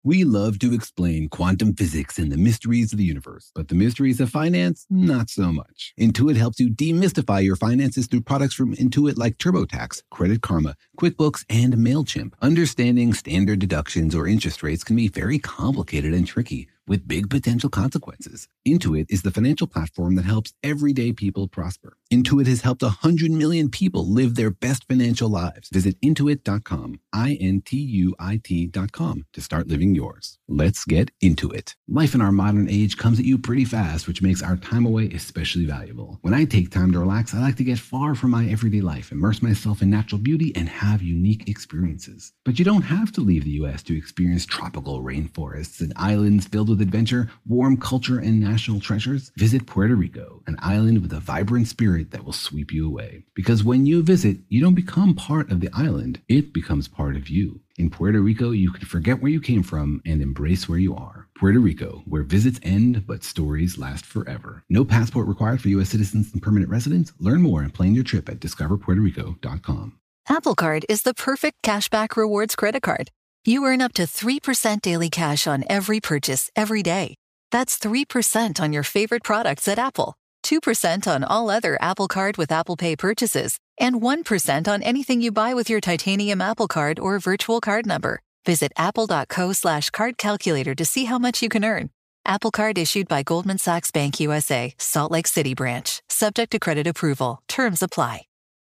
We love to explain quantum physics and the mysteries of the universe, but the mysteries of finance, not so much. Intuit helps you demystify your finances through products from Intuit like TurboTax, Credit Karma, QuickBooks, and MailChimp. Understanding standard deductions or interest rates can be very complicated and tricky, with big potential consequences. Intuit is the financial platform that helps everyday people prosper. Intuit has helped 100 million people live their best financial lives. Visit Intuit.com, Intuit.com, to start living yours. Let's get into it. Life in our modern age comes at you pretty fast, which makes our time away especially valuable. When I take time to relax, I like to get far from my everyday life, immerse myself in natural beauty, and have unique experiences. But you don't have to leave the U.S. to experience tropical rainforests and islands filled with adventure, warm culture, and national treasures. Visit Puerto Rico, an island with a vibrant spirit that will sweep you away. Because when you visit, you don't become part of the island, it becomes part of you. In Puerto Rico, you can forget where you came from and embrace where you are. Puerto Rico, where visits end, but stories last forever. No passport required for U.S. citizens and permanent residents. Learn more and plan your trip at discoverpuertorico.com. Apple Card is the perfect cashback rewards credit card. You earn up to 3% daily cash on every purchase every day. That's 3% on your favorite products at Apple, 2% on all other Apple Card with Apple Pay purchases, and 1% on anything you buy with your titanium Apple Card or virtual card number. Visit apple.co/card calculator to see how much you can earn. Apple Card issued by Goldman Sachs Bank USA, Salt Lake City branch. Subject to credit approval. Terms apply.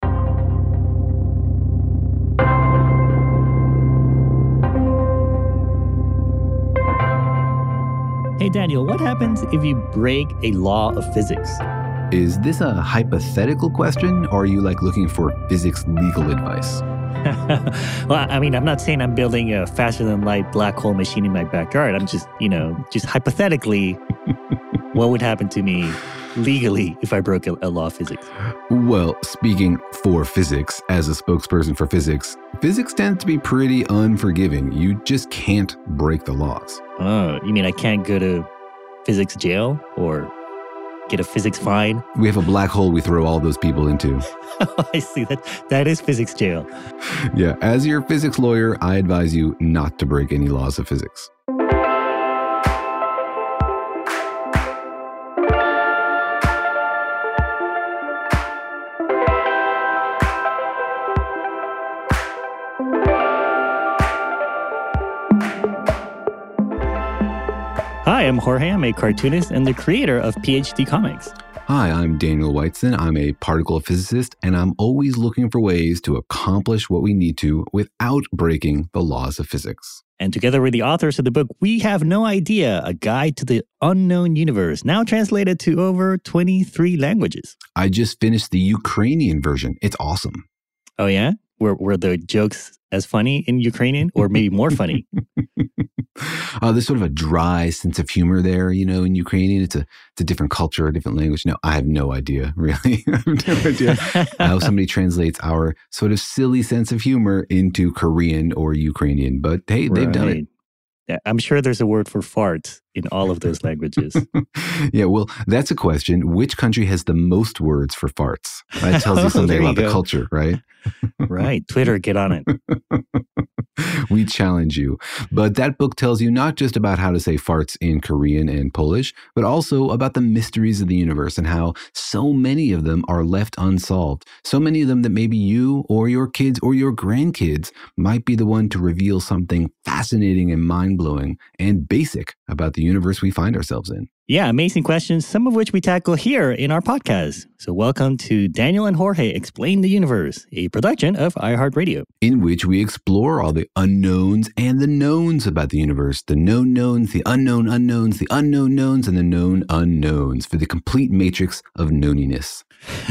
Hey, Daniel, what happens if you break a law of physics? Is this a hypothetical question, or are you looking for physics legal advice? Well, I mean, I'm not saying I'm building a faster-than-light black hole machine in my backyard. I'm just, just hypothetically, what would happen to me legally if I broke a law of physics? Well, speaking for physics, as a spokesperson for physics, physics tends to be pretty unforgiving. You just can't break the laws. Oh, you mean I can't go to physics jail or get a physics fine? We have a black hole we throw all those people into. I see. That is physics jail. Yeah, as your physics lawyer, I advise you not to break any laws of physics. Hi, I'm Jorge. I'm a cartoonist and the creator of PhD Comics. Hi, I'm Daniel Whiteson. I'm a particle physicist, and I'm always looking for ways to accomplish what we need to without breaking the laws of physics. And together with the authors of the book, We Have No Idea, A Guide to the Unknown Universe, now translated to over 23 languages. I just finished the Ukrainian version. It's awesome. Oh, yeah? Were the jokes as funny in Ukrainian, or maybe more funny? There's sort of a dry sense of humor there, in Ukrainian. It's a different culture, a different language. No, I have no idea, really. I have no idea how somebody translates our sort of silly sense of humor into Korean or Ukrainian. But hey, they've done it. Yeah, I'm sure there's a word for fart in all of those languages. Yeah, well, that's a question. Which country has the most words for farts? That tells you something about the culture, right? Right. Twitter, get on it. We challenge you. But that book tells you not just about how to say farts in Korean and Polish, but also about the mysteries of the universe and how so many of them are left unsolved. So many of them that maybe you or your kids or your grandkids might be the one to reveal something fascinating and mind-blowing and basic about the universe we find ourselves in. Yeah, amazing questions, some of which we tackle here in our podcast. So welcome to Daniel and Jorge Explain the Universe, a production of iHeartRadio, in which we explore all the unknowns and the knowns about the universe, the known knowns, the unknown unknowns, the unknown knowns, and the known unknowns for the complete matrix of knoniness.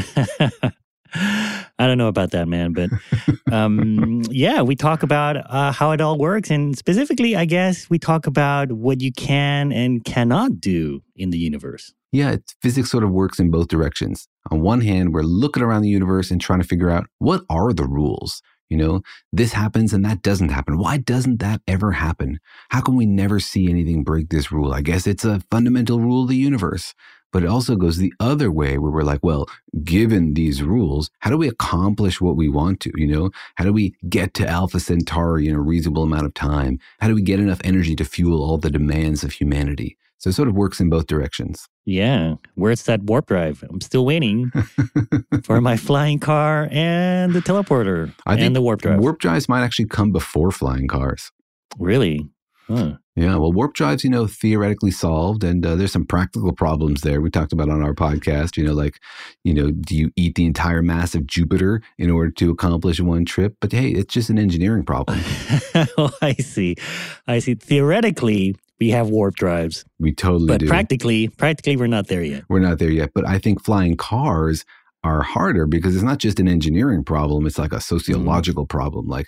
I don't know about that, man, but yeah, we talk about how it all works. And specifically, I guess, we talk about what you can and cannot do in the universe. Yeah, physics sort of works in both directions. On one hand, we're looking around the universe and trying to figure out what are the rules. This happens and that doesn't happen. Why doesn't that ever happen? How can we never see anything break this rule? I guess it's a fundamental rule of the universe. But it also goes the other way where we're like, well, given these rules, how do we accomplish what we want to, How do we get to Alpha Centauri in a reasonable amount of time? How do we get enough energy to fuel all the demands of humanity? So it sort of works in both directions. Yeah. Where's that warp drive? I'm still waiting for my flying car and the teleporter and the warp drive. Warp drives might actually come before flying cars. Really? Huh. Yeah, well, warp drives, theoretically solved, and there's some practical problems there. We talked about on our podcast, do you eat the entire mass of Jupiter in order to accomplish one trip? But hey, it's just an engineering problem. Oh, I see. Theoretically, we have warp drives. We totally do. But practically, we're not there yet. We're not there yet. But I think flying cars are harder because it's not just an engineering problem. It's like a sociological problem. Like,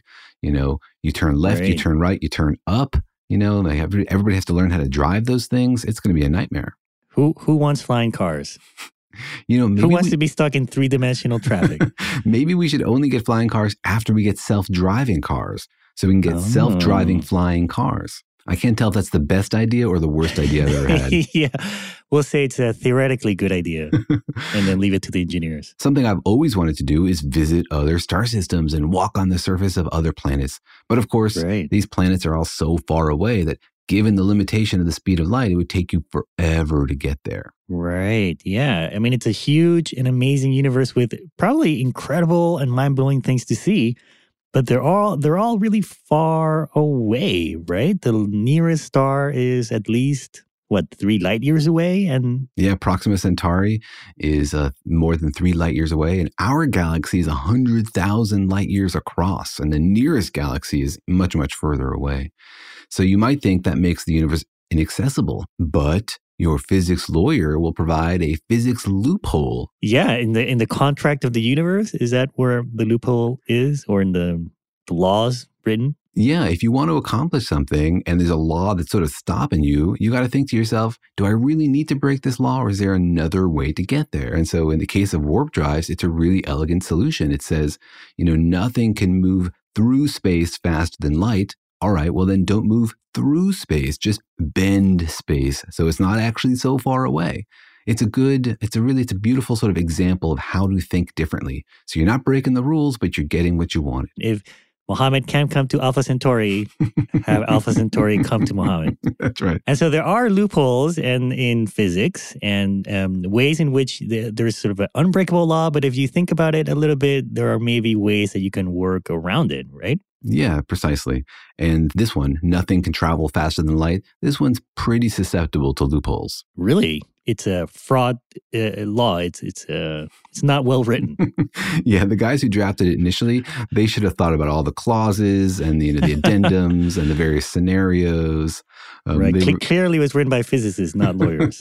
you turn left, you turn right, you turn up. Like everybody has to learn how to drive those things. It's going to be a nightmare. Who wants flying cars? Maybe who wants to be stuck in three-dimensional traffic? Maybe we should only get flying cars after we get self-driving cars, so we can get self-driving flying cars. I can't tell if that's the best idea or the worst idea I've ever had. Yeah, we'll say it's a theoretically good idea and then leave it to the engineers. Something I've always wanted to do is visit other star systems and walk on the surface of other planets. But of course, these planets are all so far away that given the limitation of the speed of light, it would take you forever to get there. Right. Yeah. I mean, it's a huge and amazing universe with probably incredible and mind-blowing things to see. But they're all really far away, right? The nearest star is at least, 3 light years away? And yeah, Proxima Centauri is more than 3 light years away. And our galaxy is 100,000 light years across. And the nearest galaxy is much, much further away. So you might think that makes the universe inaccessible, but your physics lawyer will provide a physics loophole. Yeah, in the contract of the universe, is that where the loophole is, or in the laws written? Yeah, if you want to accomplish something and there's a law that's sort of stopping you, you got to think to yourself, do I really need to break this law, or is there another way to get there? And so in the case of warp drives, it's a really elegant solution. It says, nothing can move through space faster than light. All right, well then don't move through space, just bend space. So it's not actually so far away. It's a beautiful sort of example of how to think differently. So you're not breaking the rules, but you're getting what you wanted. If Mohammed can't come to Alpha Centauri, have Alpha Centauri come to Mohammed. That's right. And so there are loopholes in physics and ways in which there's sort of an unbreakable law. But if you think about it a little bit, there are maybe ways that you can work around it, right? Yeah, precisely. And this one, nothing can travel faster than light. This one's pretty susceptible to loopholes. Really? It's a fraud law. It's not well written. Yeah, the guys who drafted it initially, they should have thought about all the clauses and the addendums and the various scenarios. Right. Clearly, it was written by physicists, not lawyers.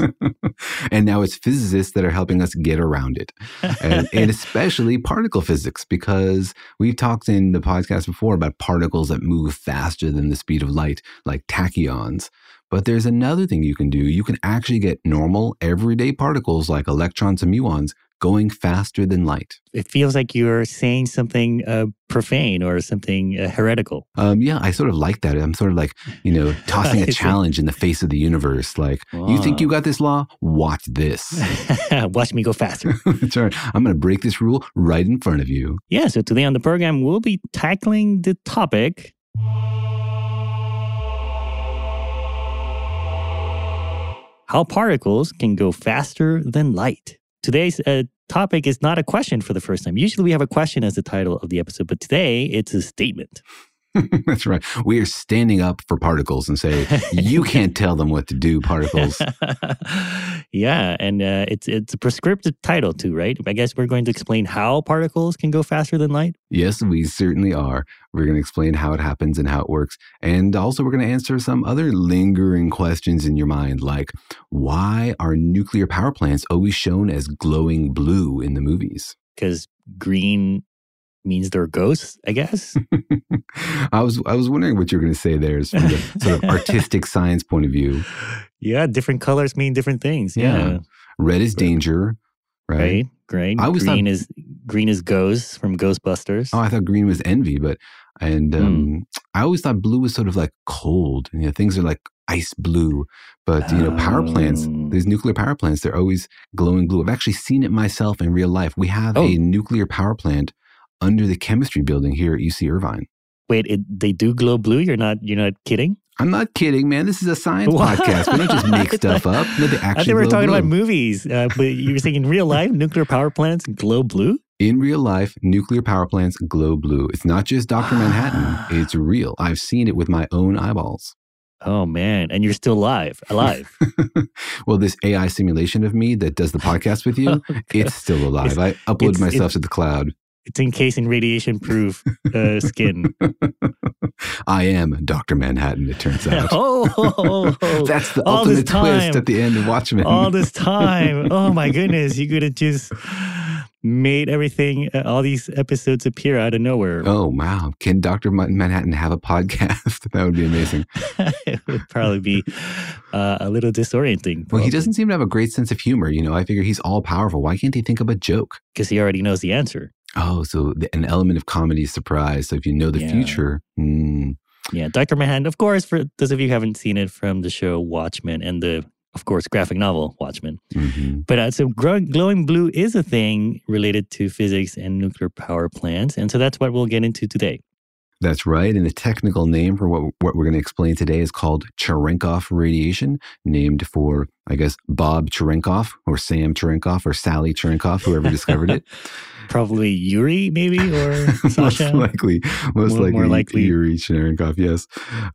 And now it's physicists that are helping us get around it, and especially particle physics, because we've talked in the podcast before about particles that move faster than the speed of light, like tachyons. But there's another thing you can do. You can actually get normal, everyday particles like electrons and muons going faster than light. It feels like you're saying something profane or something heretical. Yeah, I sort of like that. I'm sort of like, tossing a challenge in the face of the universe. Like, You think you got this law? Watch this. Watch me go faster. That's right. I'm going to break this rule right in front of you. Yeah, so today on the program, we'll be tackling the topic how particles can go faster than light. Today's topic is not a question for the first time. Usually we have a question as the title of the episode, but today it's a statement. That's right. We are standing up for particles and say, you can't tell them what to do, particles. Yeah, and it's a prescriptive title too, right? I guess we're going to explain how particles can go faster than light. Yes, we certainly are. We're going to explain how it happens and how it works. And also we're going to answer some other lingering questions in your mind, like why are nuclear power plants always shown as glowing blue in the movies? Because green means they're ghosts, I guess. I was wondering what you were going to say there is from the sort of artistic science point of view. Yeah, different colors mean different things. Yeah. Red is danger, right? Green is ghosts from Ghostbusters. Oh, I thought green was envy, I always thought blue was sort of like cold. Things are like ice blue. But, power plants, these nuclear power plants, they're always glowing blue. I've actually seen it myself in real life. We have a nuclear power plant under the chemistry building here at UC Irvine. Wait, they do glow blue? You're not kidding? I'm not kidding, man. This is a science podcast. We don't just make stuff up. No, they actually I think we're talking about movies, but you were saying in real life, nuclear power plants glow blue? In real life, nuclear power plants glow blue. It's not just Dr. Manhattan. It's real. I've seen it with my own eyeballs. Oh, man. And you're still alive. Well, this AI simulation of me that does the podcast with you, it's still alive. I upload myself to the cloud. It's encased in radiation-proof skin. I am Dr. Manhattan, it turns out. That's the all ultimate twist at the end of Watchmen. All this time. Oh, my goodness. You could have just made everything, all these episodes appear out of nowhere. Oh, wow. Can Dr. Manhattan have a podcast? That would be amazing. It would probably be a little disorienting. Well, he doesn't seem to have a great sense of humor. I figure he's all powerful. Why can't he think of a joke? Because he already knows the answer. Oh, so an element of comedy is surprise. So if you know the future. Yeah, Dr. Manhattan, of course, for those of you who haven't seen it, from the show Watchmen and the, of course, graphic novel Watchmen. Mm-hmm. But so glowing blue is a thing related to physics and nuclear power plants. And so that's what we'll get into today. That's right. And the technical name for what we're going to explain today is called Cherenkov radiation, named for, I guess, Bob Cherenkov or Sam Cherenkov or Sally Cherenkov, whoever discovered it. Probably Yuri, maybe, or Sasha? Most likely Yuri Cherenkov, yes.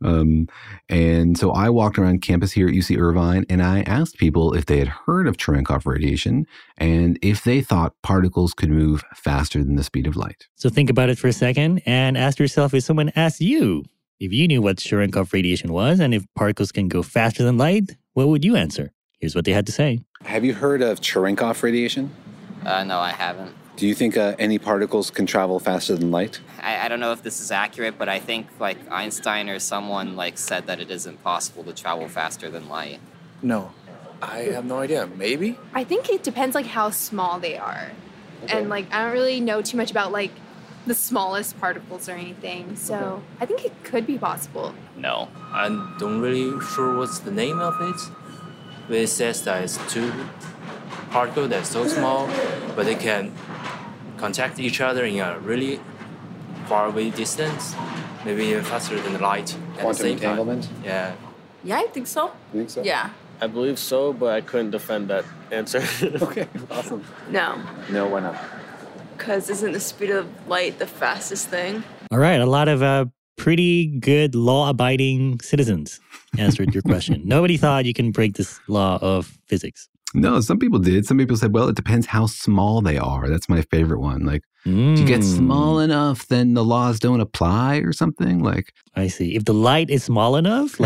And so I walked around campus here at UC Irvine, and I asked people if they had heard of Cherenkov radiation and if they thought particles could move faster than the speed of light. So think about it for a second and ask yourself, if someone asked you if you knew what Cherenkov radiation was and if particles can go faster than light, what would you answer? Here's what they had to say. Have you heard of Cherenkov radiation? No, I haven't. Do you think any particles can travel faster than light? I don't know if this is accurate, but I think Einstein or someone said that it isn't possible to travel faster than light. No, I have no idea. Maybe? I think it depends how small they are. Okay. And I don't really know too much about the smallest particles or anything. So I think it could be possible. No, I don't really sure what's the name of it. But it says that it's two particles that's so small, but they can contact each other in a really far away distance, maybe even faster than the light. Quantum entanglement? Yeah. Yeah, I think so. You think so? Yeah. I believe so, but I couldn't defend that answer. Okay, awesome. No. No, why not? Because isn't the speed of light the fastest thing? All right, a lot of pretty good law-abiding citizens answered your question. Nobody thought you can break this law of physics. No, some people did. Some people said, well, it depends how small they are. That's my favorite one. If you get small enough, then the laws don't apply or something. I see. If the light is small enough,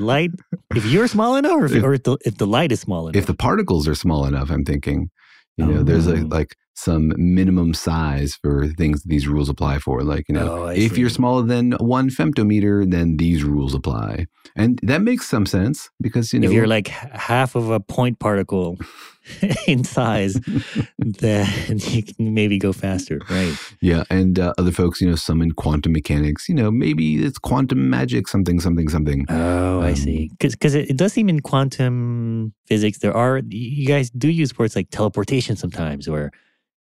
if you're small enough, or if the light is small enough. If the particles are small enough, I'm thinking, there's some minimum size for things these rules apply for. If you're smaller than 1 femtometer, then these rules apply. And that makes some sense because, if you're half of a point particle in size, then you can maybe go faster, right? Yeah, and other folks, some in quantum mechanics, maybe it's quantum magic, something. Oh, I see. Because it does seem in quantum physics, you guys do use words like teleportation sometimes, or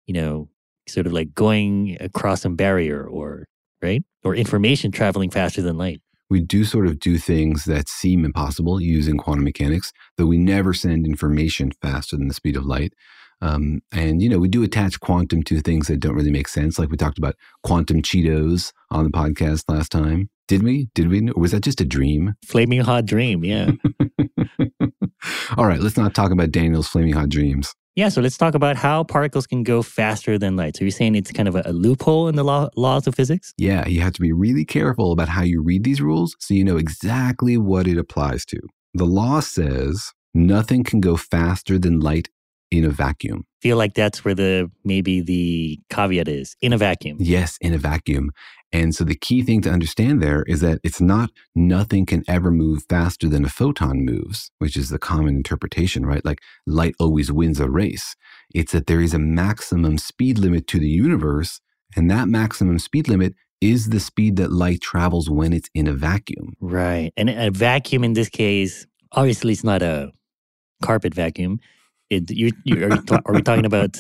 sort of going across some barrier, or information traveling faster than light. We do sort of do things that seem impossible using quantum mechanics, though we never send information faster than the speed of light. And, we do attach quantum to things that don't really make sense. Like we talked about quantum Cheetos on the podcast last time. Did we? Or was that just a dream? Flaming hot dream, yeah. All right, let's not talk about Daniel's flaming hot dreams. Yeah, so let's talk about how particles can go faster than light. So you're saying it's kind of a loophole in the laws of physics? Yeah, you have to be really careful about how you read these rules so you know exactly what it applies to. The law says nothing can go faster than light in a vacuum. Feel like that's where maybe the caveat is, in a vacuum. Yes, in a vacuum. And so the key thing to understand there is that it's not nothing can ever move faster than a photon moves, which is the common interpretation, right? Light always wins a race. It's that there is a maximum speed limit to the universe, and that maximum speed limit is the speed that light travels when it's in a vacuum. Right. And a vacuum in this case, obviously it's not a carpet vacuum. Are we talking about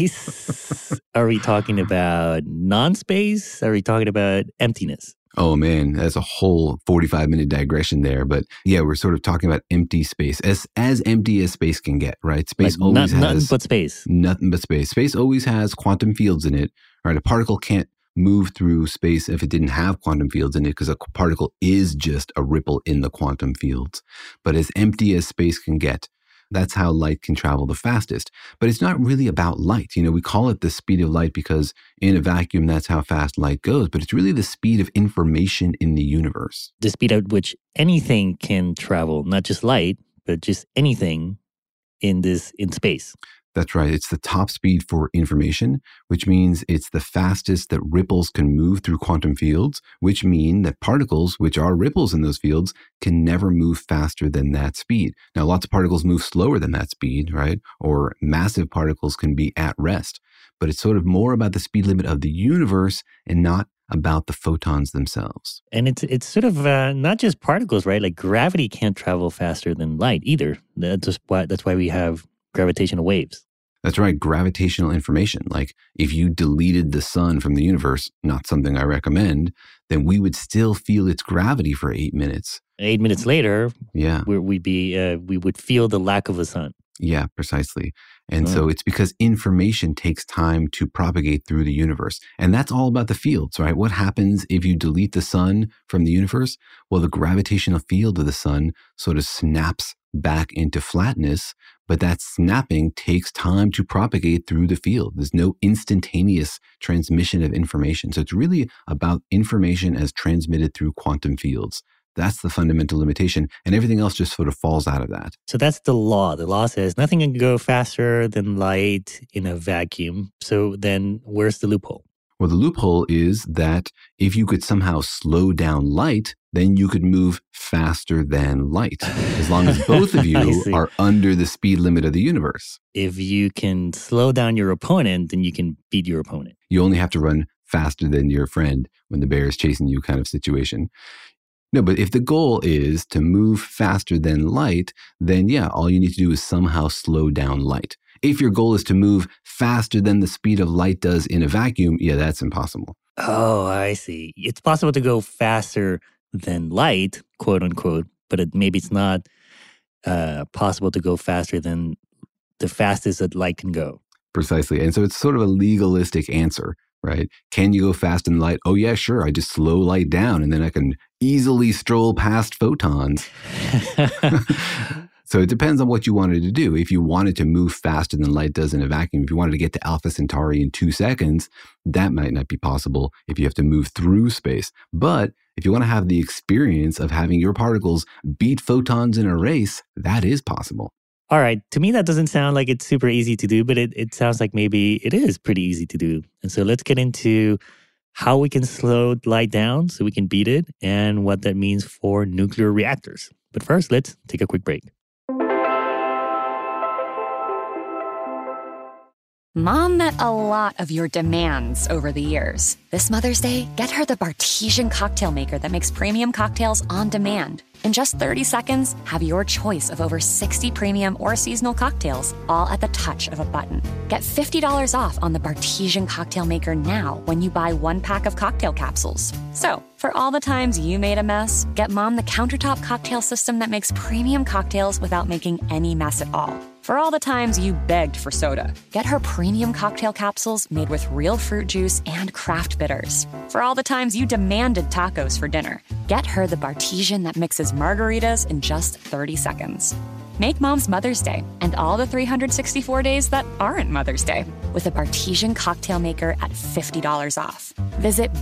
space? Are we talking about non-space? Are we talking about emptiness? Oh man, that's a whole 45-minute digression there. But yeah, we're sort of talking about empty space, as empty as space can get, right? Space Like always has nothing but space. Nothing but space. Space always has quantum fields in it, right? A particle can't move through space if it didn't have quantum fields in it, because a particle is just a ripple in the quantum fields. But as empty as space can get, that's how light can travel the fastest. But it's not really about light. We call it the speed of light because in a vacuum, that's how fast light goes. But it's really the speed of information in the universe. The speed at which anything can travel, not just light, but just anything in space. That's right. It's the top speed for information, which means it's the fastest that ripples can move through quantum fields, which mean that particles, which are ripples in those fields, can never move faster than that speed. Now, lots of particles move slower than that speed, right? Or massive particles can be at rest. But it's sort of more about the speed limit of the universe and not about the photons themselves. And it's sort of not just particles, right? Like gravity can't travel faster than light either. That's why we have gravitational waves. That's right, gravitational information. Like if you deleted the sun from the universe, not something I recommend, then we would still feel its gravity for 8 minutes. 8 minutes later, yeah, we would feel the lack of the sun. Yeah, precisely. And so it's because information takes time to propagate through the universe. And that's all about the fields, right? What happens if you delete the sun from the universe? Well, the gravitational field of the sun sort of snaps back into flatness, but that snapping takes time to propagate through the field. There's no instantaneous transmission of information. So it's really about information as transmitted through quantum fields. That's the fundamental limitation, and everything else just sort of falls out of that. So that's the law. The law says nothing can go faster than light in a vacuum. So then where's the loophole? Well, the loophole is that if you could somehow slow down light, then you could move faster than light, as long as both of you are under the speed limit of the universe. If you can slow down your opponent, then you can beat your opponent. You only have to run faster than your friend when the bear is chasing you kind of situation. No, but if the goal is to move faster than light, then yeah, all you need to do is somehow slow down light. If your goal is to move faster than the speed of light does in a vacuum, yeah, that's impossible. Oh, I see. It's possible to go faster than light, quote unquote, but maybe it's not possible to go faster than the fastest that light can go. Precisely. And so it's sort of a legalistic answer, right? Can you go fast in light? Oh, yeah, sure. I just slow light down and then I can easily stroll past photons. So it depends on what you wanted to do. If you wanted to move faster than light does in a vacuum, if you wanted to get to Alpha Centauri in 2 seconds, that might not be possible if you have to move through space. But if you want to have the experience of having your particles beat photons in a race, that is possible. All right. To me, that doesn't sound like it's super easy to do, but it sounds like maybe it is pretty easy to do. And so let's get into how we can slow light down so we can beat it and what that means for nuclear reactors. But first, let's take a quick break. Mom met a lot of your demands over the years. This Mother's Day, get her the Bartesian cocktail maker that makes premium cocktails on demand. In just 30 seconds, have your choice of over 60 premium or seasonal cocktails, all at the touch of a button. Get $50 off on the Bartesian cocktail maker now when you buy 1 pack of cocktail capsules. So, for all the times you made a mess, get Mom the countertop cocktail system that makes premium cocktails without making any mess at all. For all the times you begged for soda, get her premium cocktail capsules made with real fruit juice and craft bitters. For all the times you demanded tacos for dinner, get her the Bartesian that mixes margaritas in just 30 seconds. Make Mom's Mother's Day and all the 364 days that aren't Mother's Day with a Bartesian cocktail maker at $50 off. Visit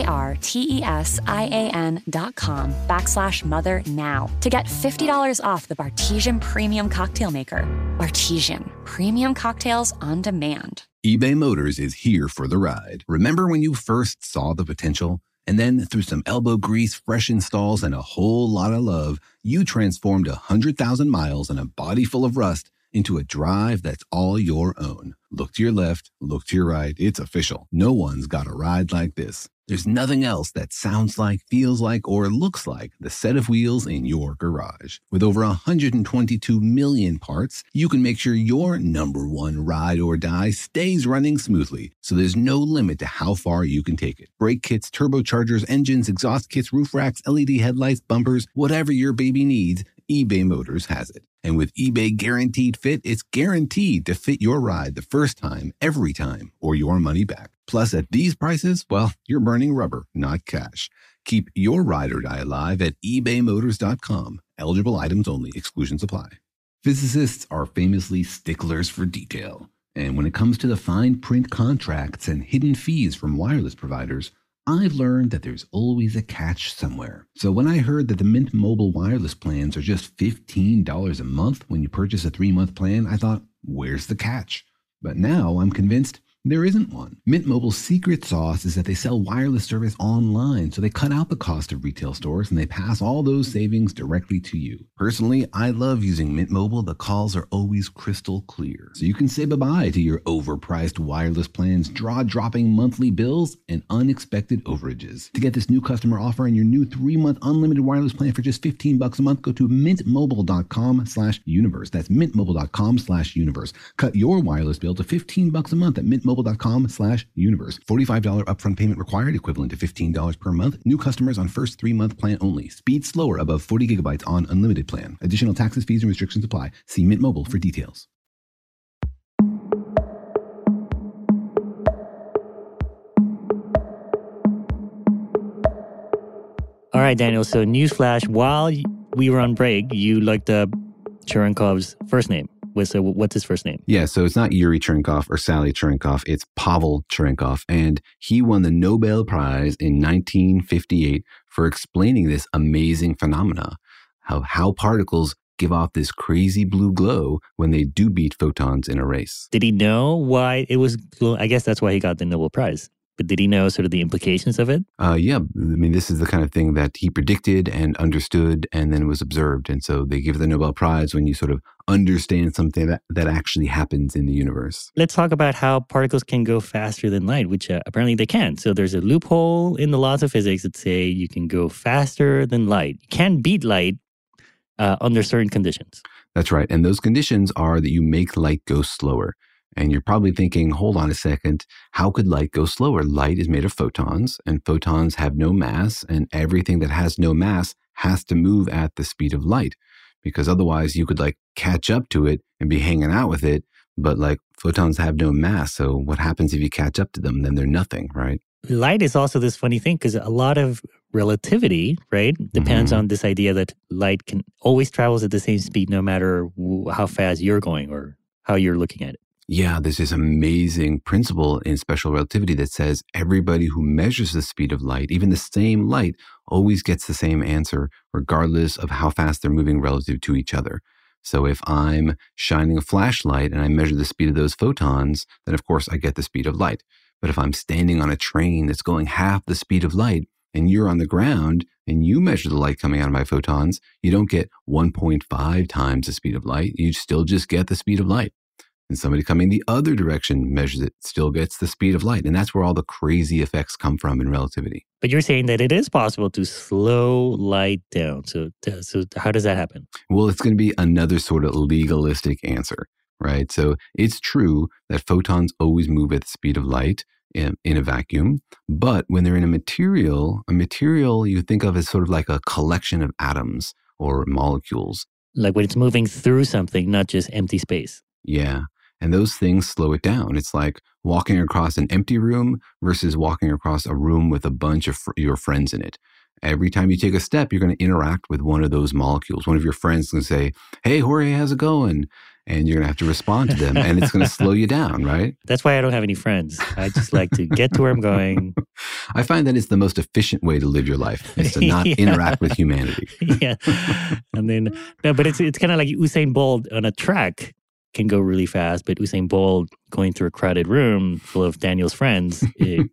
BARTESIAN.com/mother now to get $50 off the Bartesian Premium Cocktail Maker. Bartesian, premium cocktails on demand. eBay Motors is here for the ride. Remember when you first saw the potential? And then through some elbow grease, fresh installs, and a whole lot of love, you transformed 100,000 miles and a body full of rust into a drive that's all your own. Look to your left, look to your right. It's official. No one's got a ride like this. There's nothing else that sounds like, feels like, or looks like the set of wheels in your garage. With over 122 million parts, you can make sure your number one ride or die stays running smoothly, so there's no limit to how far you can take it. Brake kits, turbochargers, engines, exhaust kits, roof racks, LED headlights, bumpers, whatever your baby needs, eBay Motors has it. And with eBay Guaranteed Fit, it's guaranteed to fit your ride the first time, every time, or your money back. Plus, at these prices, well, you're burning rubber, not cash. Keep your ride or die alive at ebaymotors.com. Eligible items only. Exclusions apply. Physicists are famously sticklers for detail. And when it comes to the fine print contracts and hidden fees from wireless providers, I've learned that there's always a catch somewhere. So when I heard that the Mint Mobile wireless plans are just $15 a month when you purchase a 3-month plan, I thought, where's the catch? But now I'm convinced there isn't one. Mint Mobile's secret sauce is that they sell wireless service online, so they cut out the cost of retail stores and they pass all those savings directly to you. Personally, I love using Mint Mobile. The calls are always crystal clear, so you can say bye-bye to your overpriced wireless plans, jaw-dropping monthly bills, and unexpected overages. To get this new customer offer and your new 3-month unlimited wireless plan for just $15 a month, go to mintmobile.com/universe. That's mintmobile.com/universe. Cut your wireless bill to $15 a month at mintmobile.com/universe. $45 upfront payment required, equivalent to $15 per month. New customers on first 3-month plan only. Speed slower above 40 gigabytes on unlimited plan. Additional taxes, fees, and restrictions apply. See Mint Mobile for details. All right, Daniel. So newsflash, while we were on break, you looked up Cherenkov's first name. So what's his first name? Yeah, so it's not Yuri Cherenkov or Sally Cherenkov. It's Pavel Cherenkov. And he won the Nobel Prize in 1958 for explaining this amazing phenomena, how particles give off this crazy blue glow when they do beat photons in a race. Did he know why it was glow? I guess that's why he got the Nobel Prize. But did he know sort of the implications of it? Yeah. I mean, this is the kind of thing that he predicted and understood and then was observed. And so they give the Nobel Prize when you sort of understand something that actually happens in the universe. Let's talk about how particles can go faster than light, which apparently they can. So there's a loophole in the laws of physics that say you can go faster than light. You can beat light under certain conditions. That's right. And those conditions are that you make light go slower. And you're probably thinking, hold on a second, how could light go slower? Light is made of photons, and photons have no mass, and everything that has no mass has to move at the speed of light, because otherwise you could catch up to it and be hanging out with it, but photons have no mass, so what happens if you catch up to them? Then they're nothing, right? Light is also this funny thing, because a lot of relativity, right, depends on this idea that light can always travels at the same speed no matter how fast you're going or how you're looking at it. Yeah, there's this amazing principle in special relativity that says everybody who measures the speed of light, even the same light, always gets the same answer, regardless of how fast they're moving relative to each other. So if I'm shining a flashlight and I measure the speed of those photons, then of course I get the speed of light. But if I'm standing on a train that's going half the speed of light and you're on the ground and you measure the light coming out of my photons, you don't get 1.5 times the speed of light. You still just get the speed of light. And somebody coming the other direction measures it, still gets the speed of light. And that's where all the crazy effects come from in relativity. But you're saying that it is possible to slow light down. So how does that happen? Well, it's going to be another sort of legalistic answer, right? So it's true that photons always move at the speed of light in a vacuum. But when they're in a material you think of as sort of like a collection of atoms or molecules. Like when it's moving through something, not just empty space. Yeah. And those things slow it down. It's like walking across an empty room versus walking across a room with a bunch of your friends in it. Every time you take a step, you're going to interact with one of those molecules. One of your friends is going to say, hey, Jorge, how's it going? And you're going to have to respond to them, and it's going to slow you down, right? That's why I don't have any friends. I just like to get to where I'm going. I find that it's the most efficient way to live your life, is to not interact with humanity. Yeah. And then, no, but it's kind of like Usain Bolt on a track. can go really fast, but Usain Bolt going through a crowded room full of Daniel's friends,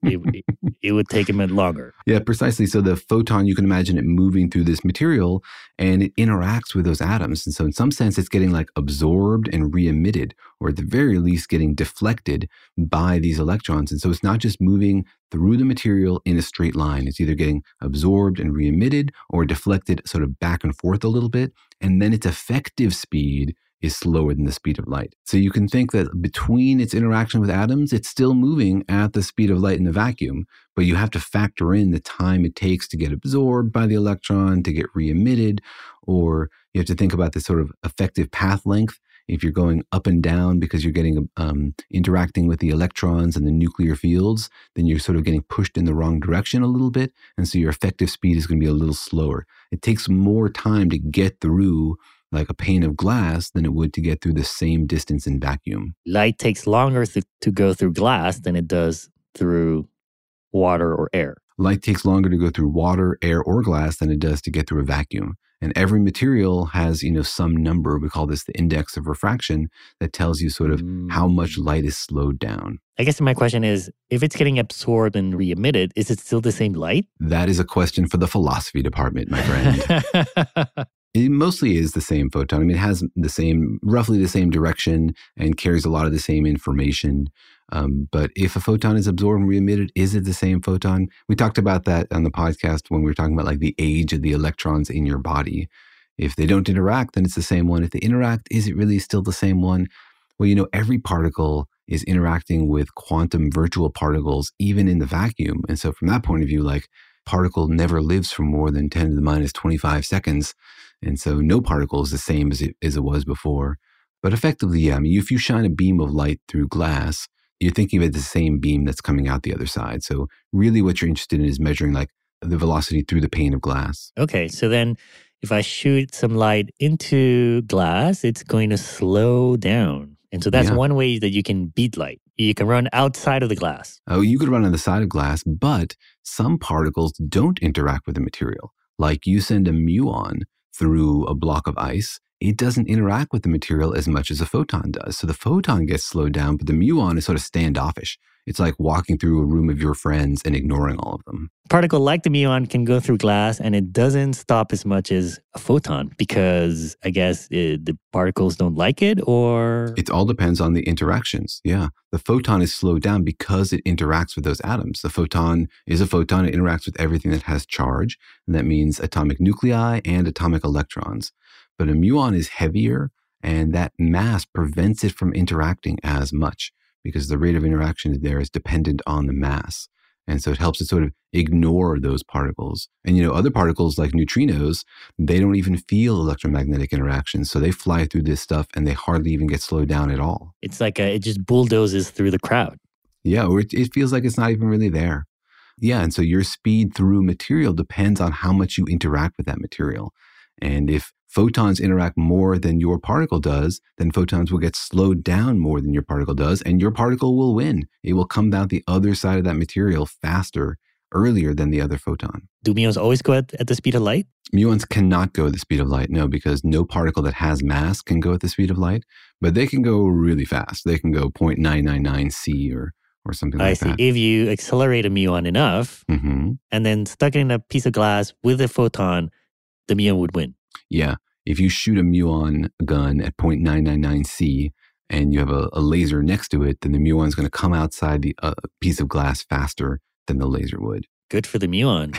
it would take him longer. Yeah, precisely. So the photon, you can imagine it moving through this material and it interacts with those atoms. And so in some sense, it's getting like absorbed and re-emitted, or at the very least getting deflected by these electrons. And so it's not just moving through the material in a straight line. It's either getting absorbed and re-emitted or deflected sort of back and forth a little bit. And then its effective speed is slower than the speed of light. So you can think that between its interaction with atoms, it's still moving at the speed of light in a vacuum, but you have to factor in the time it takes to get absorbed by the electron, to get re-emitted, or you have to think about the sort of effective path length. If you're going up and down because you're getting interacting with the electrons and the nuclear fields, then you're sort of getting pushed in the wrong direction a little bit, and so your effective speed is going to be a little slower. It takes more time to get through like a pane of glass than it would to get through the same distance in vacuum. Light takes longer to go through glass than it does through water or air. Light takes longer to go through water, air, or glass than it does to get through a vacuum. And every material has, some number, we call this the index of refraction, that tells you sort of how much light is slowed down. I guess my question is, if it's getting absorbed and re-emitted, is it still the same light? That is a question for the philosophy department, my friend. It mostly is the same photon. I mean, it has roughly the same direction and carries a lot of the same information. But if a photon is absorbed and re-emitted, is it the same photon? We talked about that on the podcast when we were talking about like the age of the electrons in your body. If they don't interact, then it's the same one. If they interact, is it really still the same one? Well, every particle is interacting with quantum virtual particles, even in the vacuum. And so from that point of view, like particle never lives for more than 10 to the minus 25 seconds. And so no particle is the same as it was before. But effectively, yeah, I mean, if you shine a beam of light through glass, you're thinking of it the same beam that's coming out the other side. So really what you're interested in is measuring like the velocity through the pane of glass. Okay, so then if I shoot some light into glass, it's going to slow down. And so that's one way that you can beat light. You can run outside of the glass. Oh, you could run on the side of glass, but some particles don't interact with the material. Like you send a muon through a block of ice, it doesn't interact with the material as much as a photon does. So the photon gets slowed down, but the muon is sort of standoffish. It's like walking through a room of your friends and ignoring all of them. A particle like the muon can go through glass and it doesn't stop as much as a photon because I guess the particles don't like it, or? It all depends on the interactions. Yeah. The photon is slowed down because it interacts with those atoms. The photon is a photon. It interacts with everything that has charge. And that means atomic nuclei and atomic electrons. But a muon is heavier and that mass prevents it from interacting as much, because the rate of interaction there is dependent on the mass. And so it helps it sort of ignore those particles. And, other particles like neutrinos, they don't even feel electromagnetic interactions. So they fly through this stuff and they hardly even get slowed down at all. It's like it just bulldozes through the crowd. Yeah, or it feels like it's not even really there. Yeah, and so your speed through material depends on how much you interact with that material. And if photons interact more than your particle does, then photons will get slowed down more than your particle does, and your particle will win. It will come down the other side of that material faster, earlier than the other photon. Do muons always go at the speed of light? Muons cannot go at the speed of light, no, because no particle that has mass can go at the speed of light, but they can go really fast. They can go 0.999 C or something like that. I see. If you accelerate a muon enough and then stuck it in a piece of glass with a photon, the muon would win. Yeah. If you shoot a muon gun at 0.999 C and you have a laser next to it, then the muon is going to come outside the piece of glass faster than the laser would. Good for the muon.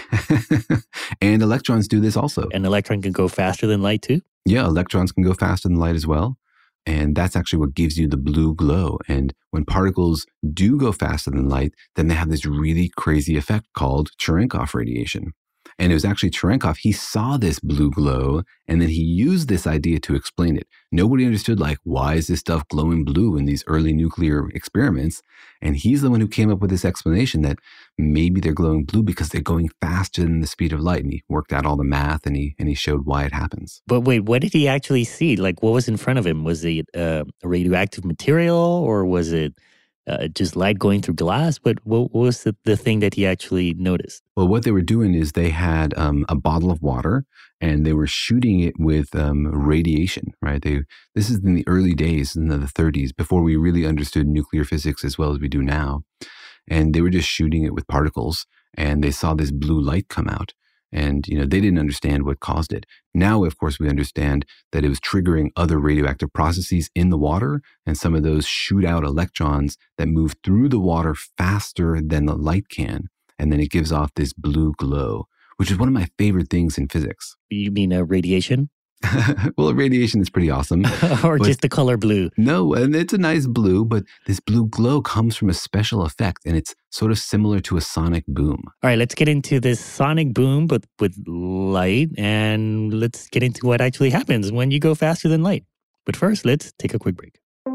And electrons do this also. An electron can go faster than light too? Yeah, electrons can go faster than light as well. And that's actually what gives you the blue glow. And when particles do go faster than light, then they have this really crazy effect called Cherenkov radiation. And it was actually Cherenkov, he saw this blue glow, and then he used this idea to explain it. Nobody understood, why is this stuff glowing blue in these early nuclear experiments? And he's the one who came up with this explanation that maybe they're glowing blue because they're going faster than the speed of light. And he worked out all the math, and he showed why it happens. But wait, what did he actually see? What was in front of him? Was it a radioactive material, or was it just light going through glass? But what was the thing that he actually noticed? Well, what they were doing is they had a bottle of water and they were shooting it with radiation, right? This is in the early days, in the 30s, before we really understood nuclear physics as well as we do now. And they were just shooting it with particles and they saw this blue light come out. And, they didn't understand what caused it. Now, of course, we understand that it was triggering other radioactive processes in the water, and some of those shoot out electrons that move through the water faster than the light can. And then it gives off this blue glow, which is one of my favorite things in physics. You mean radiation? Well, radiation is pretty awesome. Or just the color blue? No, and it's a nice blue, but this blue glow comes from a special effect, and it's sort of similar to a sonic boom. All right, let's get into this sonic boom, but with light, and let's get into what actually happens when you go faster than light. But first, let's take a quick break.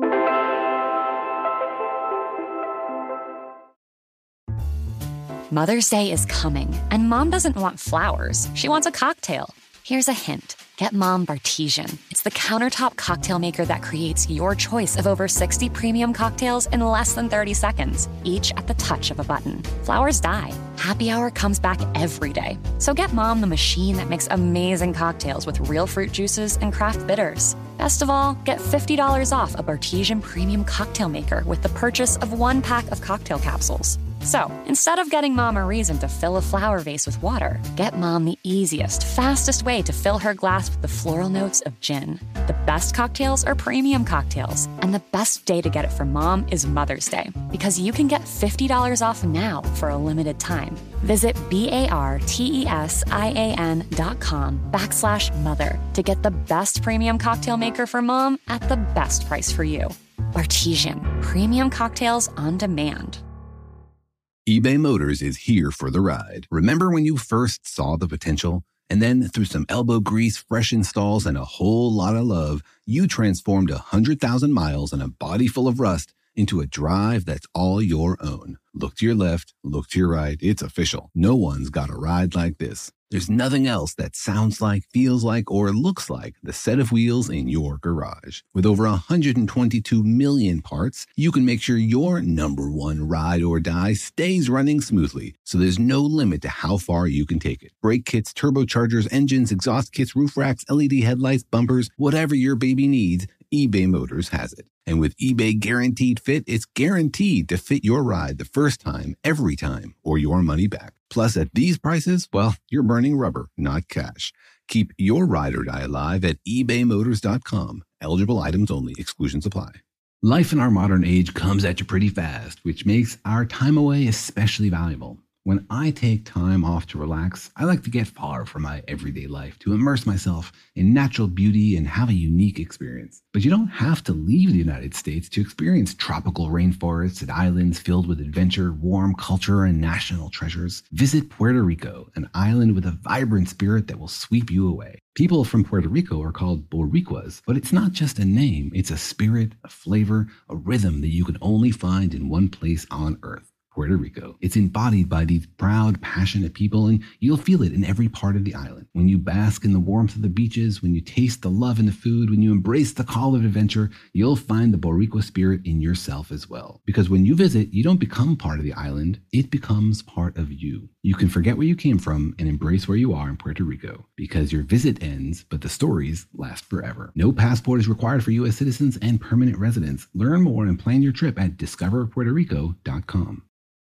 Mother's Day is coming, and Mom doesn't want flowers. She wants a cocktail. Here's a hint. Get Mom Bartesian. It's the countertop cocktail maker that creates your choice of over 60 premium cocktails in less than 30 seconds, each at the touch of a button. Flowers die. Happy Hour comes back every day. So get Mom the machine that makes amazing cocktails with real fruit juices and craft bitters. Best of all, get $50 off a Bartesian premium cocktail maker with the purchase of 1 pack of cocktail capsules. So, instead of getting Mom a reason to fill a flower vase with water, get Mom the easiest, fastest way to fill her glass with the floral notes of gin. The best cocktails are premium cocktails, and the best day to get it for Mom is Mother's Day, because you can get $50 off now for a limited time. Visit BARTESIAN.com/mother to get the best premium cocktail maker for Mom at the best price for you. Bartesian, premium cocktails on demand. eBay Motors is here for the ride. Remember when you first saw the potential? And then through some elbow grease, fresh installs, and a whole lot of love, you transformed 100,000 miles and a body full of rust into a drive that's all your own. Look to your left, look to your right. It's official. No one's got a ride like this. There's nothing else that sounds like, feels like, or looks like the set of wheels in your garage. With over 122 million parts, you can make sure your number one ride or die stays running smoothly, so there's no limit to how far you can take it. Brake kits, turbochargers, engines, exhaust kits, roof racks, LED headlights, bumpers, whatever your baby needs, eBay Motors has it. And with eBay Guaranteed Fit, it's guaranteed to fit your ride the first time, every time, or your money back. Plus, at these prices, well, you're burning rubber, not cash. Keep your ride or die alive at ebaymotors.com. Eligible items only. Exclusions apply. Life in our modern age comes at you pretty fast, which makes our time away especially valuable. When I take time off to relax, I like to get far from my everyday life, to immerse myself in natural beauty and have a unique experience. But you don't have to leave the United States to experience tropical rainforests and islands filled with adventure, warm culture, and national treasures. Visit Puerto Rico, an island with a vibrant spirit that will sweep you away. People from Puerto Rico are called Boricuas, but it's not just a name, it's a spirit, a flavor, a rhythm that you can only find in one place on Earth. Puerto Rico. It's embodied by these proud, passionate people, and you'll feel it in every part of the island. When you bask in the warmth of the beaches, when you taste the love in the food, when you embrace the call of adventure, you'll find the Boricua spirit in yourself as well. Because when you visit, you don't become part of the island, it becomes part of you. You can forget where you came from and embrace where you are in Puerto Rico, because your visit ends, but the stories last forever. No passport is required for U.S. citizens and permanent residents. Learn more and plan your trip at discoverpuertorico.com.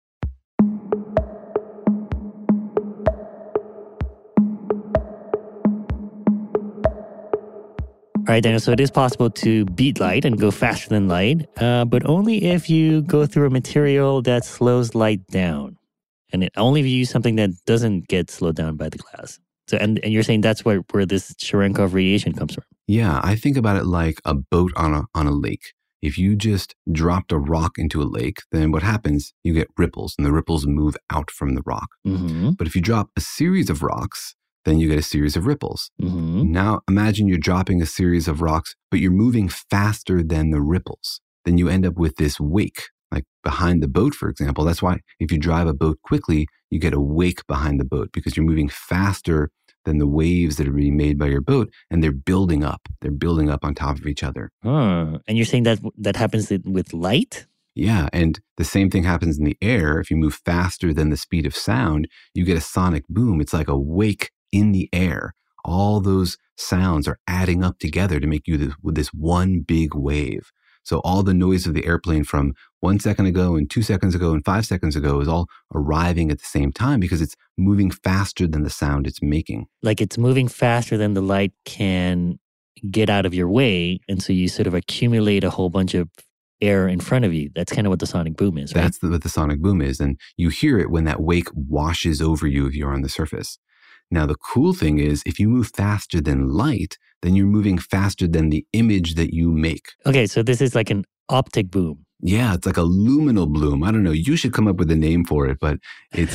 All right, Daniel, so it is possible to beat light and go faster than light, but only if you go through a material that slows light down. And only if you use something that doesn't get slowed down by the glass. So, and you're saying that's where this Cherenkov radiation comes from? Yeah, I think about it like a boat on a lake. If you just dropped a rock into a lake, then what happens, you get ripples, and the ripples move out from the rock. Mm-hmm. But if you drop a series of rocks, then you get a series of ripples. Mm-hmm. Now imagine you're dropping a series of rocks, but you're moving faster than the ripples. Then you end up with this wake, like behind the boat, for example. That's why if you drive a boat quickly, you get a wake behind the boat because you're moving faster than the waves that are being made by your boat, and they're building up. They're building up on top of each other. And you're saying that happens with light? Yeah, and the same thing happens in the air. If you move faster than the speed of sound, you get a sonic boom. It's like a wake in the air. All those sounds are adding up together to make you this one big wave. So all the noise of the airplane from 1 second ago and 2 seconds ago and 5 seconds ago is all arriving at the same time because it's moving faster than the sound it's making. Like it's moving faster than the light can get out of your way. And so you sort of accumulate a whole bunch of air in front of you. That's kind of what the sonic boom is, right? That's what the sonic boom is. And you hear it when that wake washes over you if you're on the surface. Now, the cool thing is if you move faster than light, then you're moving faster than the image that you make. Okay, so this is like an optic boom. Yeah, it's like a luminal bloom. I don't know. You should come up with a name for it, but it's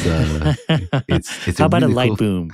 How about really a light cool... boom?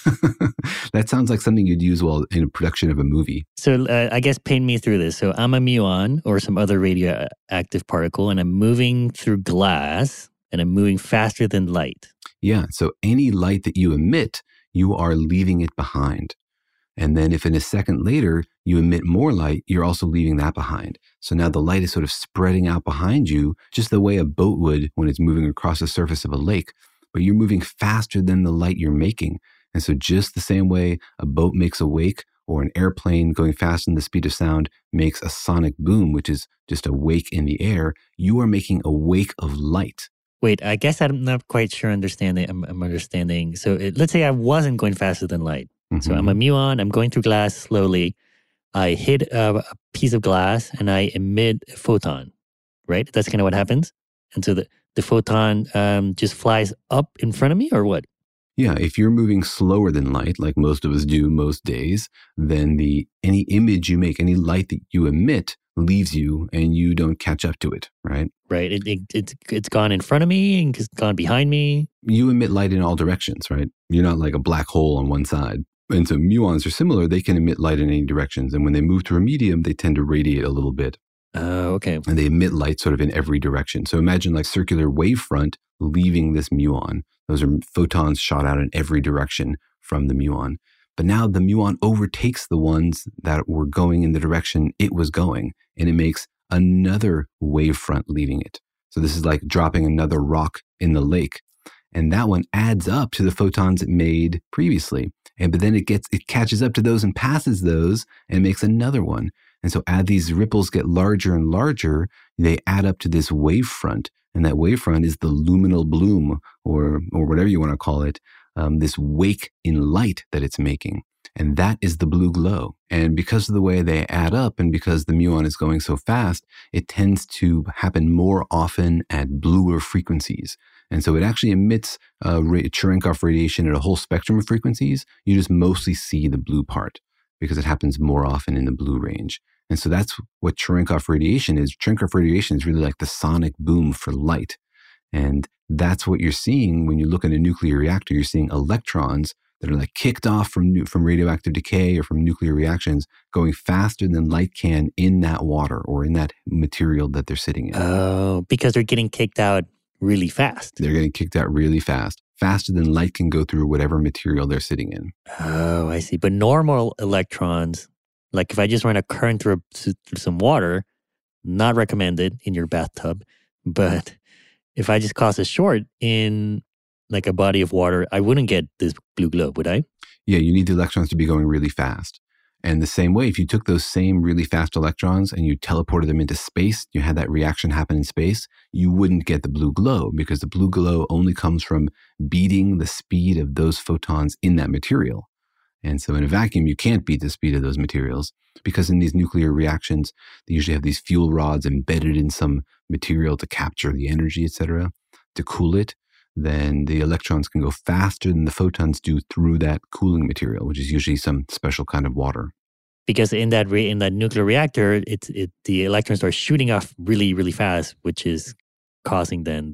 That sounds like something you'd use while in a production of a movie. So I guess paint me through this. So I'm a muon or some other radioactive particle, and I'm moving through glass, and I'm moving faster than light. Yeah, so any light that you emit, you are leaving it behind. And then if in a second later you emit more light, you're also leaving that behind. So now the light is sort of spreading out behind you, just the way a boat would when it's moving across the surface of a lake. But you're moving faster than the light you're making. And so just the same way a boat makes a wake, or an airplane going faster than the speed of sound makes a sonic boom, which is just a wake in the air, you are making a wake of light. Wait, I guess I'm not quite sure understanding. I'm understanding. So let's say I wasn't going faster than light. Mm-hmm. So I'm a muon. I'm going through glass slowly. I hit a piece of glass and I emit a photon, right? That's kind of what happens. And so the photon just flies up in front of me, or what? Yeah, if you're moving slower than light, like most of us do most days, then any image you make, any light that you emit leaves you and you don't catch up to it, right? Right. It's gone in front of me and it's gone behind me. You emit light in all directions, right? You're not like a black hole on one side. And so muons are similar. They can emit light in any directions. And when they move through a medium, they tend to radiate a little bit. Oh, okay. And they emit light sort of in every direction. So imagine like circular wavefront leaving this muon. Those are photons shot out in every direction from the muon. But now the muon overtakes the ones that were going in the direction it was going, and it makes another wavefront leaving it. So this is like dropping another rock in the lake. And that one adds up to the photons it made previously. But then it catches up to those and passes those and makes another one. And so as these ripples get larger and larger, they add up to this wavefront. And that wavefront is the luminal bloom, or whatever you want to call it, this wake in light that it's making. And that is the blue glow. And because of the way they add up and because the muon is going so fast, it tends to happen more often at bluer frequencies. And so it actually emits Cherenkov radiation at a whole spectrum of frequencies. You just mostly see the blue part because it happens more often in the blue range. And so that's what Cherenkov radiation is. Cherenkov radiation is really like the sonic boom for light. And that's what you're seeing when you look at a nuclear reactor. You're seeing electrons that are like kicked off from radioactive decay or from nuclear reactions going faster than light can in that water or in that material that they're sitting in. Oh, because they're getting kicked out really fast. They're getting kicked out really fast, faster than light can go through whatever material they're sitting in. Oh, I see. But normal electrons, like if I just run a current through some water, not recommended in your bathtub, but if I just cause a short in like a body of water, I wouldn't get this blue glow, would I? Yeah, you need the electrons to be going really fast. And the same way, if you took those same really fast electrons and you teleported them into space, you had that reaction happen in space, you wouldn't get the blue glow because the blue glow only comes from beating the speed of those photons in that material. And so in a vacuum, you can't beat the speed of those materials because in these nuclear reactions, they usually have these fuel rods embedded in some material to capture the energy, etc., to cool it. Then the electrons can go faster than the photons do through that cooling material, which is usually some special kind of water. Because in that nuclear reactor, the electrons are shooting off really, really fast, which is causing then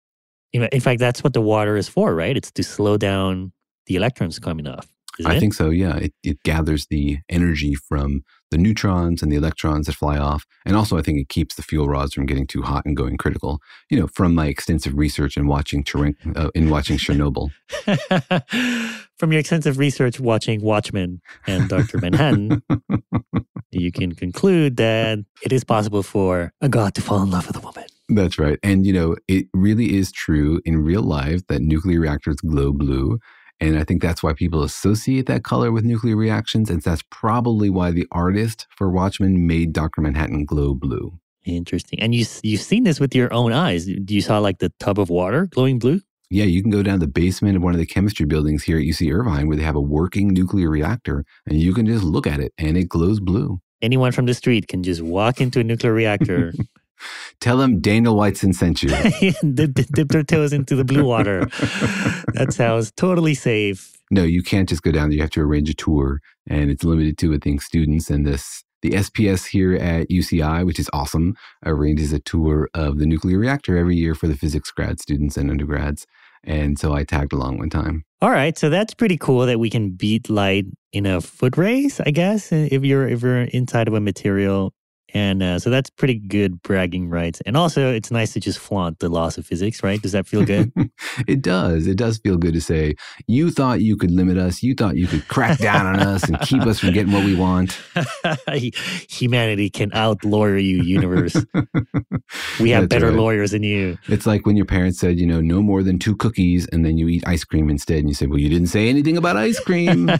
in fact, that's what the water is for, right? It's to slow down the electrons coming off. I think so, yeah. It gathers the energy from the neutrons and the electrons that fly off. And also, I think it keeps the fuel rods from getting too hot and going critical. You know, from my extensive research and watching Chernobyl. From your extensive research watching Watchmen and Dr. Manhattan, you can conclude that it is possible for a god to fall in love with a woman. That's right. And, it really is true in real life that nuclear reactors glow blue. And I think that's why people associate that color with nuclear reactions. And that's probably why the artist for Watchmen made Dr. Manhattan glow blue. Interesting. And you've seen this with your own eyes. You saw like the tub of water glowing blue? Yeah, you can go down the basement of one of the chemistry buildings here at UC Irvine where they have a working nuclear reactor and you can just look at it and it glows blue. Anyone from the street can just walk into a nuclear reactor. Tell them Daniel Whiteson sent you. dip their toes into the blue water. That sounds totally safe. No, you can't just go down there. You have to arrange a tour and it's limited to, I think, students. And the SPS here at UCI, which is awesome, arranges a tour of the nuclear reactor every year for the physics grad students and undergrads. And so I tagged along one time. All right. So that's pretty cool that we can beat light in a foot race, I guess, if you're inside of a material. And so that's pretty good bragging rights. And also, it's nice to just flaunt the laws of physics, right? Does that feel good? It does. It does feel good to say, you thought you could limit us. You thought you could crack down on us and keep us from getting what we want. Humanity can out-lawyer you, universe. We have better lawyers than you. It's like when your parents said, no more than 2 cookies, and then you eat ice cream instead. And you say, well, you didn't say anything about ice cream.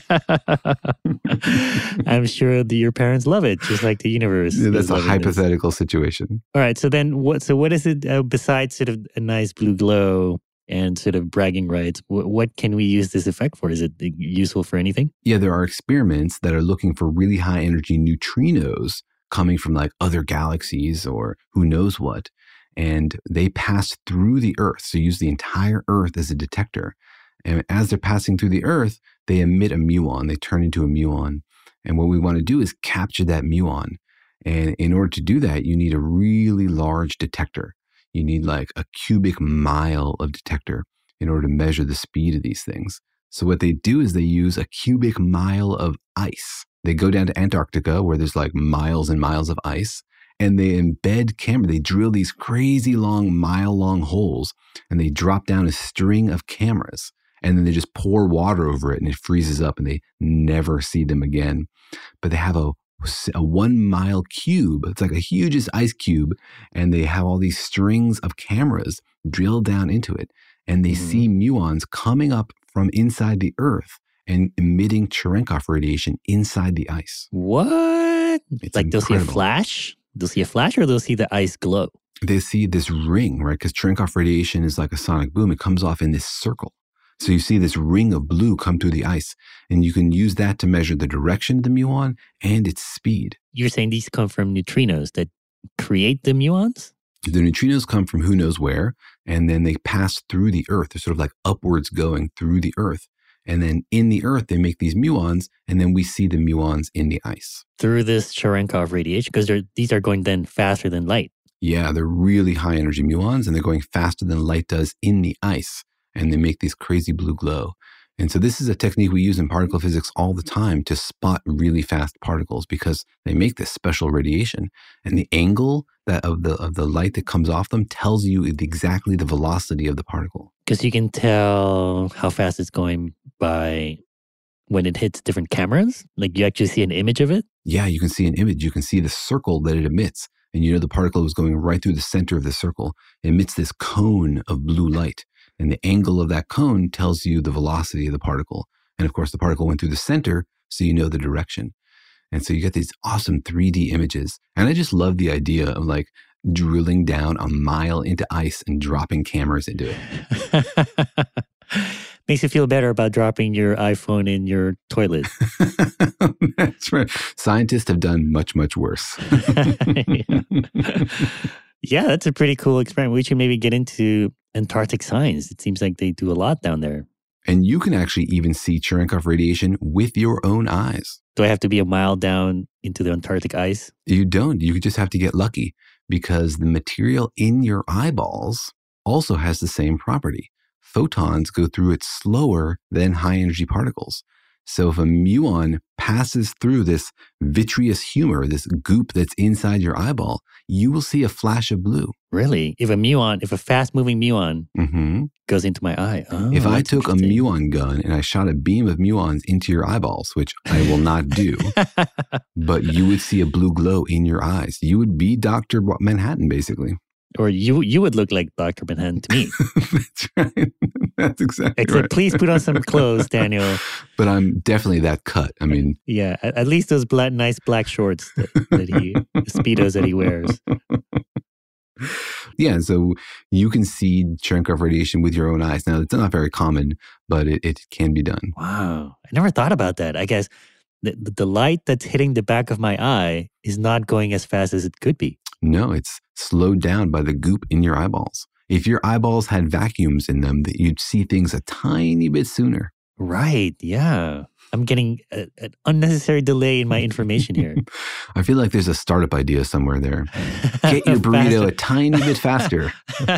I'm sure your parents love it, just like the universe. Yeah, that's a hypothetical situation. All right. So then what is it besides sort of a nice blue glow and sort of bragging rights? What can we use this effect for? Is it useful for anything? Yeah, there are experiments that are looking for really high energy neutrinos coming from like other galaxies or who knows what. And they pass through the Earth. So use the entire Earth as a detector. And as they're passing through the Earth, they emit a muon. They turn into a muon. And what we want to do is capture that muon. And in order to do that, you need a really large detector. You need like a cubic mile of detector in order to measure the speed of these things. So what they do is they use a cubic mile of ice. They go down to Antarctica where there's like miles and miles of ice, and they embed camera. They drill these crazy long, mile-long holes, and they drop down a string of cameras, and then they just pour water over it, and it freezes up, and they never see them again. But they have a 1 mile cube. It's like a huge ice cube. And they have all these strings of cameras drilled down into it. And they see muons coming up from inside the Earth and emitting Cherenkov radiation inside the ice. What? It's like incredible. They'll see a flash? They'll see a flash or they'll see the ice glow? They see this ring, right? Because Cherenkov radiation is like a sonic boom. It comes off in this circle. So you see this ring of blue come through the ice, and you can use that to measure the direction of the muon and its speed. You're saying these come from neutrinos that create the muons? The neutrinos come from who knows where, and then they pass through the Earth. They're sort of like upwards going through the Earth. And then in the Earth, they make these muons, and then we see the muons in the ice. Through this Cherenkov radiation? Because these are going then faster than light. Yeah, they're really high energy muons, and they're going faster than light does in the ice. And they make these crazy blue glow. And so this is a technique we use in particle physics all the time to spot really fast particles because they make this special radiation. And the angle of the light that comes off them tells you exactly the velocity of the particle. Because you can tell how fast it's going by when it hits different cameras? Like you actually see an image of it? Yeah, you can see an image. You can see the circle that it emits. And the particle is going right through the center of the circle. It emits this cone of blue light. And the angle of that cone tells you the velocity of the particle. And of course, the particle went through the center, so you know the direction. And so you get these awesome 3D images. And I just love the idea of like drilling down a mile into ice and dropping cameras into it. Makes you feel better about dropping your iPhone in your toilet. That's right. Scientists have done much, much worse. Yeah, that's a pretty cool experiment. We should maybe get into Antarctic science. It seems like they do a lot down there. And you can actually even see Cherenkov radiation with your own eyes. Do I have to be a mile down into the Antarctic ice? You don't. You just have to get lucky because the material in your eyeballs also has the same property. Photons go through it slower than high energy particles. So if a muon passes through this vitreous humor, this goop that's inside your eyeball, you will see a flash of blue. Really? If a fast-moving muon goes into my eye. Oh, if I took a muon gun and I shot a beam of muons into your eyeballs, which I will not do, but you would see a blue glow in your eyes. You would be Dr. Manhattan, basically. Or you would look like Dr. Manhattan to me. That's right. That's exactly Except right. please put on some clothes, Daniel. But I'm definitely that cut. I mean, Yeah, at least those nice black shorts the Speedos that he wears. yeah, so you can see Cherenkov radiation with your own eyes. Now, it's not very common, but it can be done. Wow. I never thought about that. I guess the light that's hitting the back of my eye is not going as fast as it could be. No, it's slowed down by the goop in your eyeballs. If your eyeballs had vacuums in them, you'd see things a tiny bit sooner. Right, yeah. I'm getting an unnecessary delay in my information here. I feel like there's a startup idea somewhere there. Get your burrito a tiny bit faster.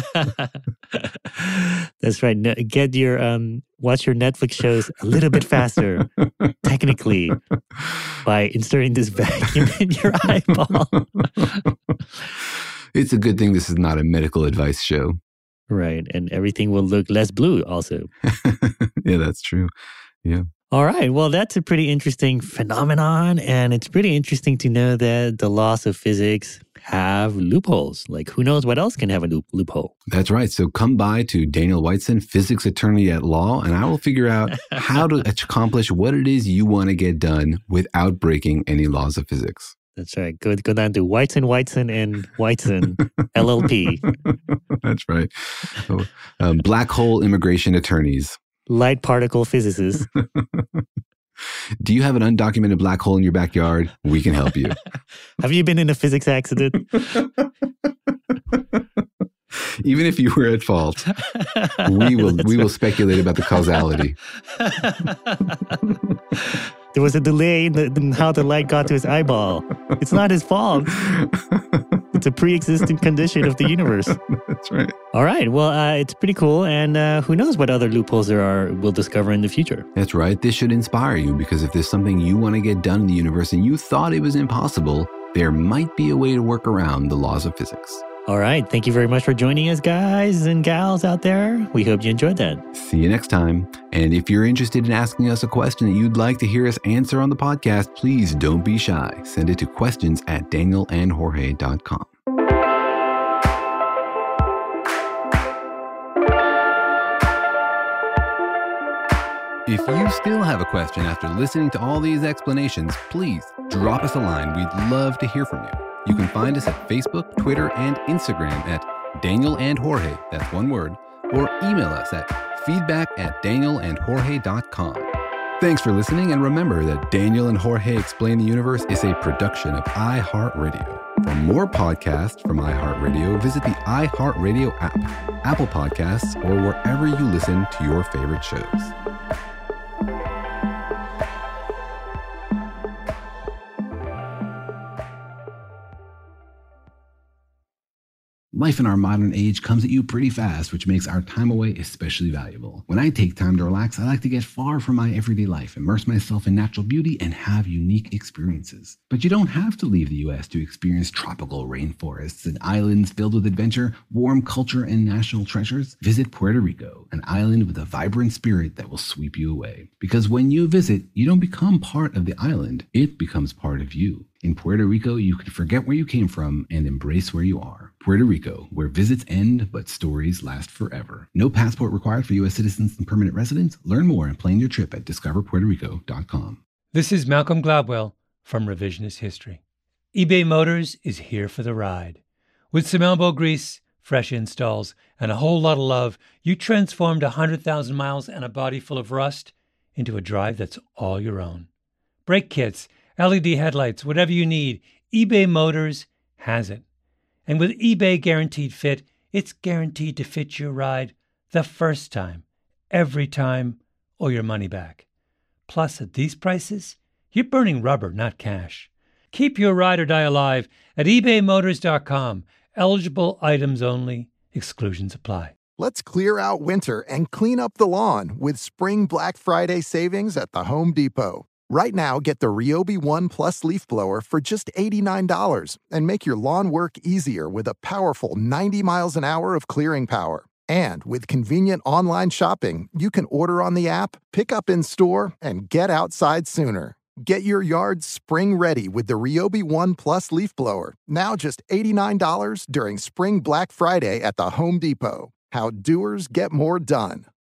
That's right. Get your watch your Netflix shows a little bit faster, technically, by inserting this vacuum in your eyeball. It's a good thing this is not a medical advice show. Right, and everything will look less blue also. Yeah, that's true. Yeah. All right. Well, that's a pretty interesting phenomenon. And it's pretty interesting to know that the laws of physics have loopholes. Like, who knows what else can have a loophole? That's right. So come by to Daniel Whiteson, physics attorney at law, and I will figure out how to accomplish what it is you want to get done without breaking any laws of physics. That's right. Go down to Whiteson and Whiteson LLP. That's right. So, black hole immigration attorneys. Light particle physicists. Do you have an undocumented black hole in your backyard? We can help you. Have you been in a physics accident? Even if you were at fault, we will speculate about the causality. There was a delay in how the light got to his eyeball. It's not his fault. It's a pre-existing condition of the universe. That's right. All right. Well, it's pretty cool. And who knows what other loopholes there are we'll discover in the future. That's right. This should inspire you, because if there's something you want to get done in the universe and you thought it was impossible, there might be a way to work around the laws of physics. All right. Thank you very much for joining us, guys and gals out there. We hope you enjoyed that. See you next time. And if you're interested in asking us a question that you'd like to hear us answer on the podcast, please don't be shy. Send it to questions@danielandjorge.com. If you still have a question after listening to all these explanations, please drop us a line. We'd love to hear from you. You can find us at Facebook, Twitter, and Instagram at Daniel and Jorge, that's one word, or email us at feedback@danielandjorge.com. Thanks for listening, and remember that Daniel and Jorge Explain the Universe is a production of iHeartRadio. For more podcasts from iHeartRadio, visit the iHeartRadio app, Apple Podcasts, or wherever you listen to your favorite shows. Life in our modern age comes at you pretty fast, which makes our time away especially valuable. When I take time to relax, I like to get far from my everyday life, immerse myself in natural beauty, and have unique experiences. But you don't have to leave the U.S. to experience tropical rainforests and islands filled with adventure, warm culture, and national treasures. Visit Puerto Rico, an island with a vibrant spirit that will sweep you away. Because when you visit, you don't become part of the island, it becomes part of you. In Puerto Rico, you can forget where you came from and embrace where you are. Puerto Rico, where visits end, but stories last forever. No passport required for U.S. citizens and permanent residents. Learn more and plan your trip at discoverpuertorico.com. This is Malcolm Gladwell from Revisionist History. eBay Motors is here for the ride. With some elbow grease, fresh installs, and a whole lot of love, you transformed 100,000 miles and a body full of rust into a drive that's all your own. Brake kits, LED headlights, whatever you need, eBay Motors has it. And with eBay Guaranteed Fit, it's guaranteed to fit your ride the first time, every time, or your money back. Plus, at these prices, you're burning rubber, not cash. Keep your ride or die alive at ebaymotors.com. Eligible items only. Exclusions apply. Let's clear out winter and clean up the lawn with Spring Black Friday savings at the Home Depot. Right now, get the Ryobi One Plus leaf blower for just $89 and make your lawn work easier with a powerful 90 miles an hour of clearing power. And with convenient online shopping, you can order on the app, pick up in store, and get outside sooner. Get your yard spring ready with the Ryobi One Plus leaf blower. Now just $89 during Spring Black Friday at the Home Depot. How doers get more done.